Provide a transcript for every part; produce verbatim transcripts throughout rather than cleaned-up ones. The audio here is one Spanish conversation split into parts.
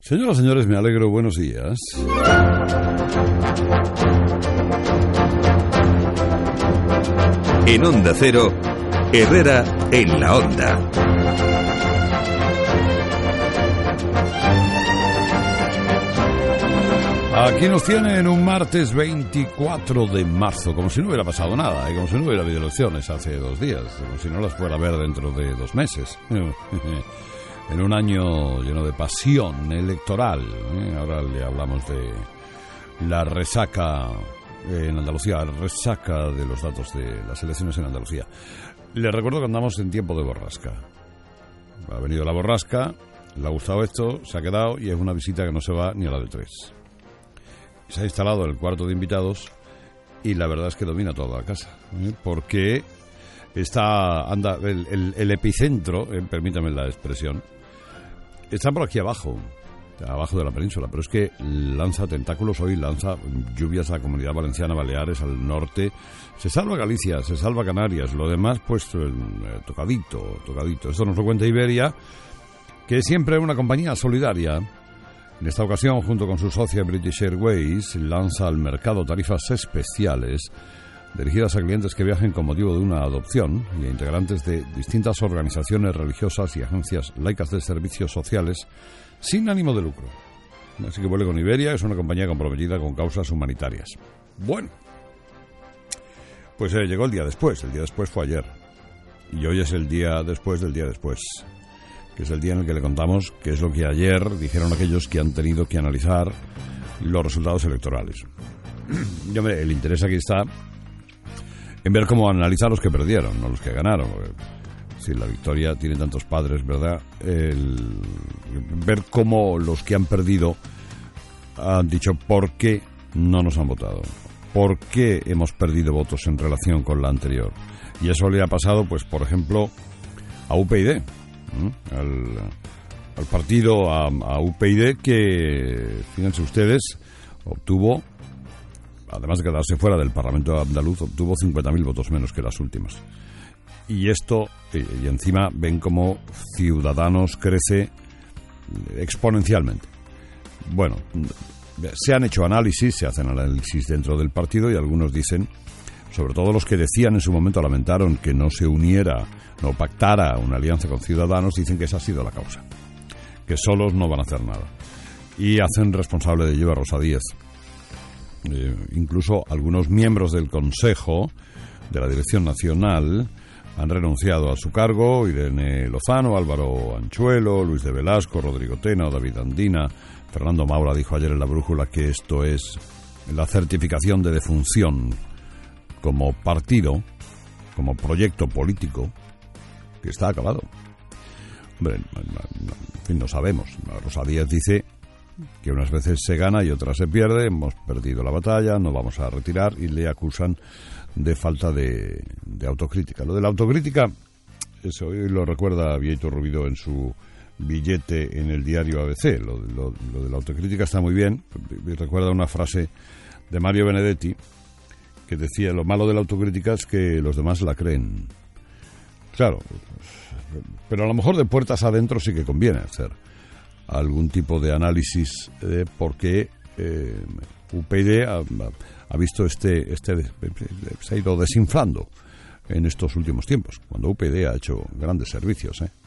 Señoras y señores, me alegro, buenos días. En Onda Cero, Herrera en la Onda. Aquí nos tienen un martes veinticuatro de marzo, como si no hubiera pasado nada, y como si no hubiera habido elecciones hace dos días, como si no las fuera a ver dentro de dos meses. En un año lleno de pasión electoral, ¿eh? Ahora le hablamos de la resaca en Andalucía, la resaca de los datos de las elecciones en Andalucía. Les recuerdo que andamos en tiempo de borrasca. Ha venido la borrasca, le ha gustado esto, se ha quedado y es una visita que no se va ni a la del tres. Se ha instalado en el cuarto de invitados y la verdad es que domina toda la casa, ¿eh? Porque está anda el, el, el epicentro, eh, permítame la expresión, está por aquí abajo, abajo de la península, pero es que lanza tentáculos hoy, lanza lluvias a la Comunidad Valenciana, Baleares, al norte. Se salva Galicia, se salva Canarias, lo demás pues eh, tocadito, tocadito. Esto nos lo cuenta Iberia, que siempre es una compañía solidaria. En esta ocasión, junto con su socia British Airways, lanza al mercado tarifas especiales dirigidas a clientes que viajen con motivo de una adopción y a integrantes de distintas organizaciones religiosas y agencias laicas de servicios sociales sin ánimo de lucro. Así que vuele con Iberia, es una compañía comprometida con causas humanitarias. Bueno, pues eh, llegó el día después, el día después fue ayer, y hoy es el día después del día después, que es el día en el que le contamos qué es lo que ayer dijeron aquellos que han tenido que analizar los resultados electorales. Y hombre, el interés aquí está en ver cómo analizar los que perdieron, no los que ganaron. Si la victoria tiene tantos padres, ¿verdad? El, ver cómo los que han perdido han dicho por qué no nos han votado, por qué hemos perdido votos en relación con la anterior. Y eso le ha pasado, pues, por ejemplo, a U P y D. Al, al partido, a, a U P y D, que, fíjense ustedes, obtuvo, además de quedarse fuera del Parlamento andaluz, obtuvo cincuenta mil votos menos que las últimas. Y esto, y, y encima ven cómo Ciudadanos crece exponencialmente. Bueno, se han hecho análisis, se hacen análisis dentro del partido y algunos dicen, sobre todo los que decían en su momento, lamentaron que no se uniera, no pactara una alianza con Ciudadanos, dicen que esa ha sido la causa, que solos no van a hacer nada. Y hacen responsable de ello a Rosa Díez. Eh, incluso algunos miembros del Consejo de la Dirección Nacional han renunciado a su cargo: Irene Lozano, Álvaro Anchuelo, Luis de Velasco, Rodrigo Tena, David Andina. Fernando Maura dijo ayer en La Brújula que esto es la certificación de defunción como partido, como proyecto político, que está acabado. Hombre, en fin, no sabemos. Rosa Díez dice que unas veces se gana y otras se pierde, hemos perdido la batalla, no vamos a retirar, y le acusan de falta de, de autocrítica. Lo de la autocrítica, eso hoy lo recuerda Vieito Rubido en su billete en el diario A B C. Lo, lo, lo de la autocrítica está muy bien, y recuerda una frase de Mario Benedetti que decía: lo malo de la autocrítica es que los demás la creen. Claro, pero a lo mejor de puertas adentro sí que conviene hacer algún tipo de análisis, eh, porque eh, U P y D ha, ha visto este, este se ha ido desinflando en estos últimos tiempos, cuando U P y D ha hecho grandes servicios eh,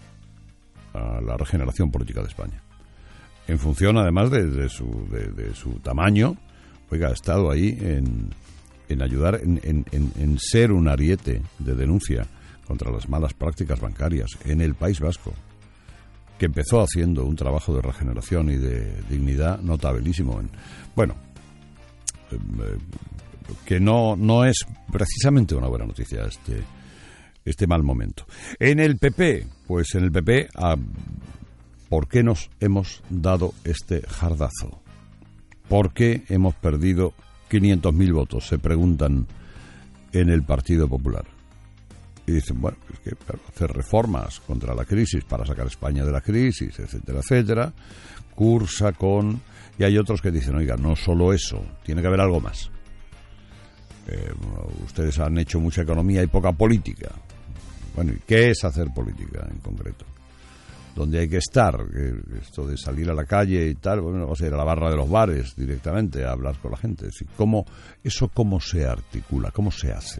a la regeneración política de España, en función además de, de, su, de, de su tamaño. Oiga, ha estado ahí en, en ayudar, en, en, en, en ser un ariete de denuncia contra las malas prácticas bancarias en el País Vasco, que empezó haciendo un trabajo de regeneración y de dignidad notabilísimo. En, bueno, eh, que no, no es precisamente una buena noticia este, este mal momento. En el P P, pues en el P P, ah, ¿por qué nos hemos dado este jardazo? ¿Por qué hemos perdido quinientos mil votos? Se preguntan en el Partido Popular. Y dicen, bueno, es que claro, hacer reformas contra la crisis para sacar a España de la crisis, etcétera, etcétera, cursa con... Y hay otros que dicen, oiga, no solo eso, tiene que haber algo más. Eh, ustedes han hecho mucha economía y poca política. Bueno, ¿y qué es hacer política en concreto? donde hay que estar, esto de salir a la calle y tal, bueno, o sea, ir a la barra de los bares directamente a hablar con la gente. Es decir, ¿cómo, eso cómo se articula, cómo se hace?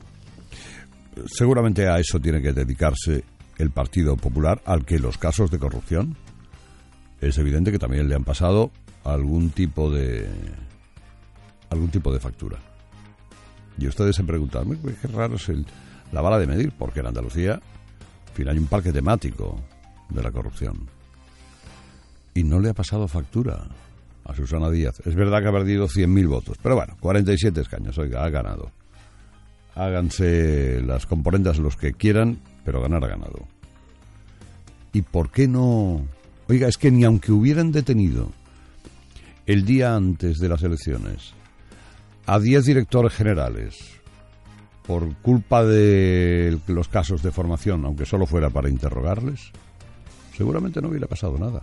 Seguramente a eso tiene que dedicarse el Partido Popular, al que los casos de corrupción es evidente que también le han pasado algún tipo de algún tipo de factura. Y ustedes se preguntan, qué raro es el, la vara de medir, porque en Andalucía, en fin, hay un parque temático de la corrupción. Y no le ha pasado factura a Susana Díaz. Es verdad que ha perdido cien mil votos, pero bueno, cuarenta y siete escaños, oiga, ha ganado. Háganse las componendas los que quieran, pero ganar ha ganado. ¿Y por qué no? Oiga, es que ni aunque hubieran detenido el día antes de las elecciones a diez directores generales por culpa de los casos de formación, aunque solo fuera para interrogarles, seguramente no hubiera pasado nada.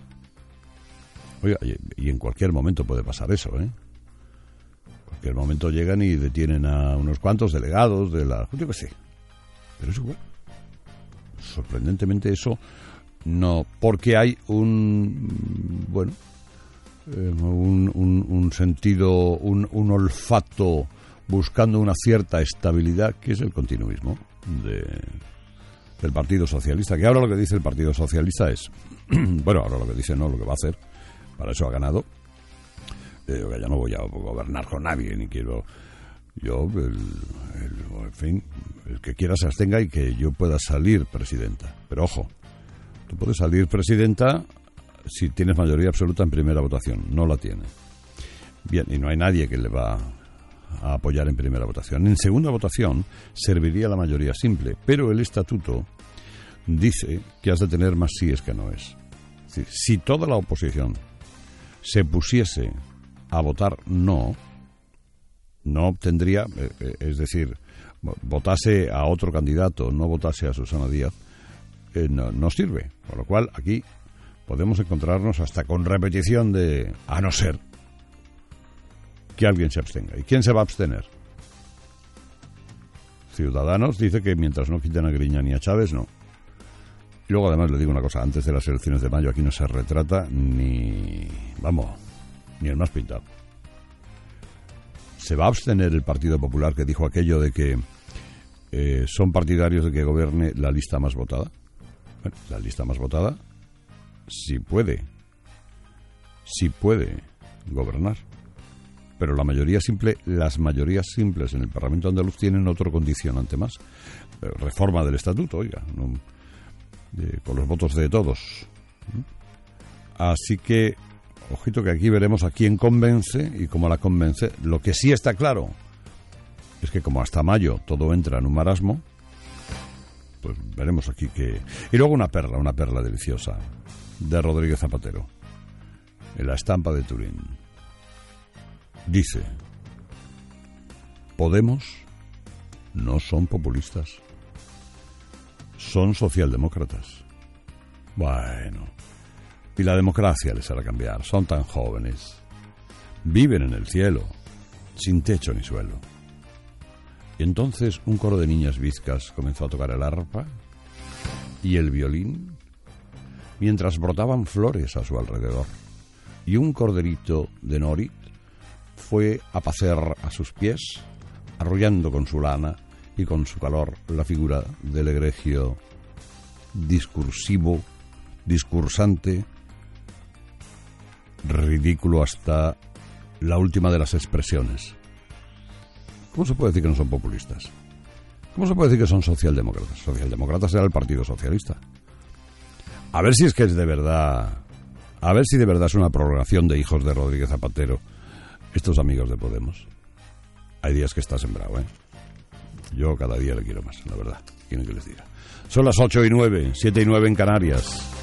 Oiga, y en cualquier momento puede pasar eso, ¿eh? En cualquier momento llegan y detienen a unos cuantos delegados de la... Yo qué sé. Pero es igual. Sorprendentemente eso no, porque hay un... Bueno, eh, un, un, un sentido, un, un olfato buscando una cierta estabilidad, que es el continuismo de, del Partido Socialista. Que ahora lo que dice el Partido Socialista es... bueno, ahora lo que dice no, lo que va a hacer. Para eso ha ganado. Eh, ya no voy a gobernar con nadie, ni quiero... Yo, el, el, en fin, el que quiera se abstenga y que yo pueda salir presidenta. Pero ojo, tú puedes salir presidenta si tienes mayoría absoluta en primera votación. No la tiene. Bien, y no hay nadie que le va a apoyar en primera votación. En segunda votación serviría la mayoría simple, pero el estatuto dice que has de tener más síes que no es. Es decir, si toda la oposición se pusiese a votar no, no obtendría, es decir, votase a otro candidato, no votase a Susana Díaz, eh, no, no sirve. Con lo cual, aquí podemos encontrarnos hasta con repetición de a no ser que alguien se abstenga. ¿Y quién se va a abstener? Ciudadanos dice que mientras no quiten a Griñán y a Chávez, no. Y luego, además, le digo una cosa, antes de las elecciones de mayo aquí no se retrata ni, vamos, ni el más pintado. ¿Se va a abstener el Partido Popular, que dijo aquello de que eh, son partidarios de que gobierne la lista más votada? Bueno, la lista más votada sí puede, sí puede gobernar. Pero la mayoría simple, las mayorías simples en el Parlamento andaluz tienen otro condicionante más. Eh, reforma del estatuto, oiga, no, eh, con los votos de todos. Así que ojito que aquí veremos a quién convence y cómo la convence. Lo que sí está claro es que como hasta mayo todo entra en un marasmo, pues veremos aquí que... Y luego una perla, una perla deliciosa de Rodríguez Zapatero, en la estampa de Turín. Dice: Podemos no son populistas, son socialdemócratas. Bueno... Y la democracia les hará cambiar. Son tan jóvenes. Viven en el cielo, sin techo ni suelo. Y entonces un coro de niñas bizcas comenzó a tocar el arpa y el violín, mientras brotaban flores a su alrededor. Y un corderito de Norit fue a pacer a sus pies, arrullando con su lana y con su calor la figura del egregio discursivo, discursante, ridículo hasta la última de las expresiones. ¿Cómo se puede decir que no son populistas? ¿Cómo se puede decir que son socialdemócratas? Socialdemócratas era el Partido Socialista. A ver si es que es de verdad, a ver si de verdad es una programación de hijos de Rodríguez Zapatero, estos amigos de Podemos. Hay días que está sembrado, ¿eh? Yo cada día le quiero más, la verdad. ¿Quieren que les diga? Son las ocho y nueve, siete y nueve en Canarias.